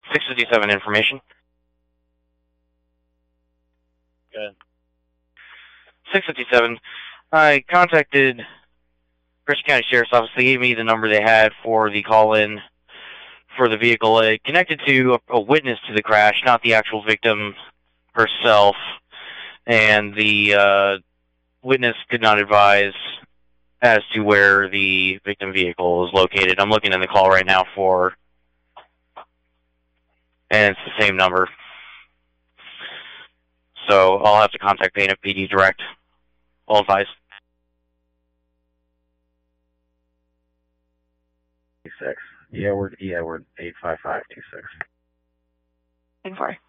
657 information. Good. 657. I contacted Christian County Sheriff's Office. They gave me the number they had for the call-in for the vehicle. It connected to a witness to the crash, not the actual victim herself. And the witness could not advise as to where the victim vehicle is located. I'm looking in the call right now and it's the same number. So I'll have to contact Pana PD direct. I'll advise. 26. Yeah, we're 85526. 4.